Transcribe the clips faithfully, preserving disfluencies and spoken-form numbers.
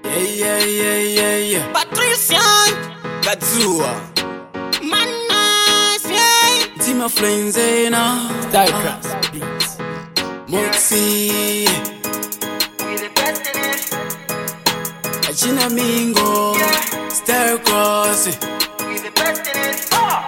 Yeah, yeah, yeah, yeah, yeah. Patrician Katsua. Manas, yeah. Tima Flenzena. Starcraft Beats. Moxie. We the best in it. Achina Mingo. Starcross. We the best in it.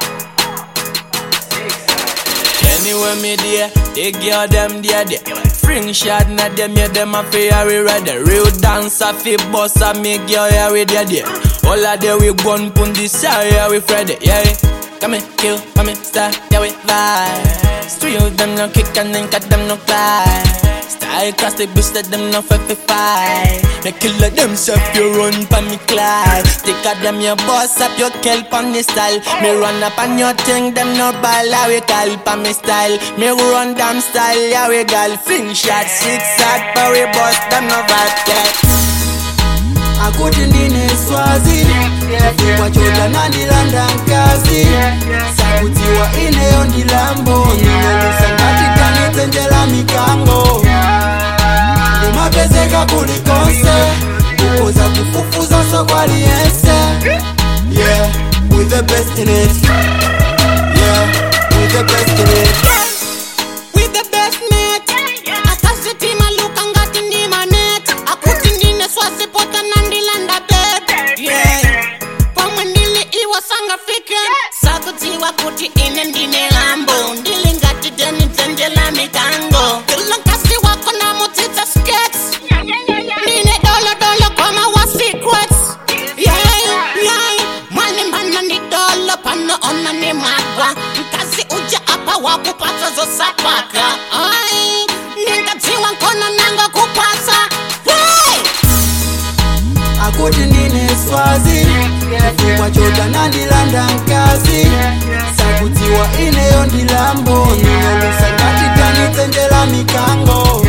Anywhere me there, they girl them there there. Fring shot na them, yeah them a fair we ready. Real dancer fi boss a me girl yeah we there there. All of them we gun pon this yeah we Freddy yeah. Come here, kill, come here, style, yeah we vibe. Street them no kick and then cut them no climb. Style cross the bitch that them no fight fi fight. Me kill them self you run pa me climb. Stick at them your boss up your kelp on the style. Me run up on your thing them no ball yeah we call pa me style. Me run damn style yeah we gal. Fling shot six shot but we bust them no bad yeah. Akuti ndine swazi Kwa chota na ndilanda nkazi Sakutiwa ineyo ndilambo Ninelisa katika nitenjela mikango Nimapezeka kulikonse Kukoza kufufuza so kwa liense Yeah, with the best in it Yeah, with the best in it With the best net Akasitima luka ngati ni manet Akuti ndine swazi pota nandilanda bed Yeah Pamwe ndili iwa sanga fiken Sakutiwa kuti ine ndine lambo Ndili ngati deni tenjela mikango Kila kasi wako na mutita skets Ndine dolo dolo kwa mawa secrets Yeah, yeah Mani mana ni dolo pano ona ni magwa Nkasi uja apa wakupata zo sapaka Ay, ningatiwa nkona nango kupasa Hey! Akuti ndine swazi Kwa chota na ndilanda nkazi Sakutiwa ineyo ndilambo Ninelisa katika nitenjela mikango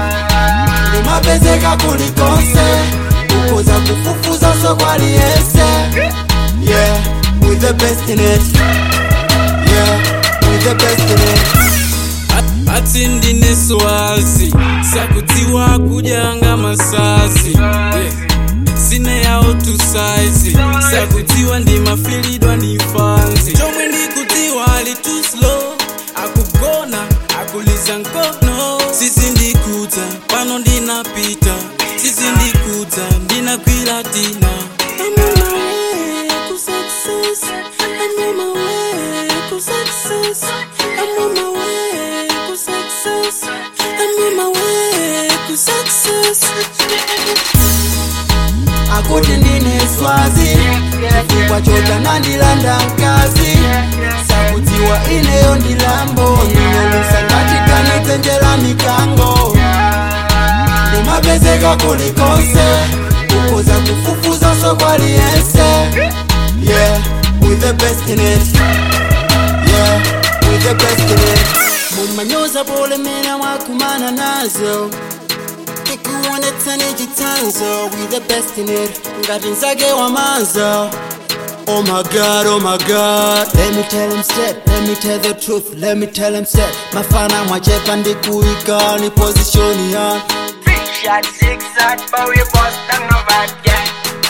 Nimapezeka kulikonse Kukoza kufufuza so kwa liense Yeah, with the best in it Yeah, with the best in it Ati ndine swazi Sakutiwa kujanga masasi yeah. Sine ya otu size Sakutiwa ndi mafilidwa ni fancy Chomwe ndi kutiwa ali too slow Akugona, akuliza nkono Sisi ndi kuta, pano ndina pita Sisi ndi kuta, ndina kwila tina I'm on my way to success I'm on my way to success I'm on my way to success I'm on my way to success Akuti ndine swazi Kwa chota na ndilanda nkazi Sakutiwa ineyo ndilambo Ninelisa katika nitenjela mikango Nimapezeka kulikonse Kukoza kufufuza so kwa liense Yeah, with the best in it Yeah, with the best in it Mumanyoza pole mena wakumana nazo Ikuwane tani jitanzo With the best in it Ngati nzage wa manzo Oh my God, oh my God Let me tell him straight, let me tell the truth Let me tell him straight Mafana mwachepa ndi kuika Ni position ya Big shot, six shot, but we bust them no bad yeah.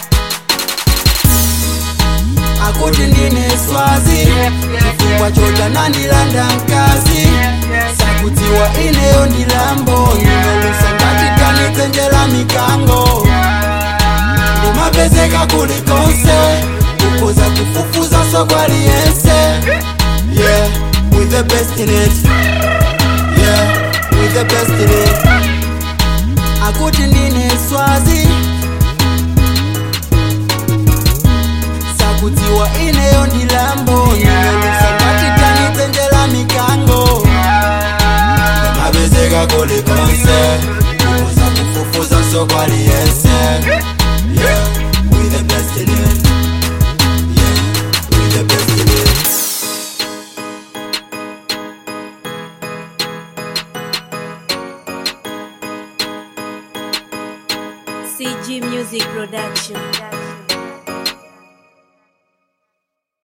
Akuti ndine swazi Kwa chota na ndilanda nkazi Sakutiwa ineyo ndilambo Ninelisa katika nitenjela mikango Nimapezeka kulikonse Kukoza kufufuza so kwa liense Yeah, with the best in it Yeah, with the best in it Akuti ndine swazi Sakutiwa ineyo ndilambo Ninelisa katika nitenjela mikango Nimapezeka kulikonse Kukoza kufufuza so kwa liense Yeah, with the best in it Yeah, with the best in it C G Music Production.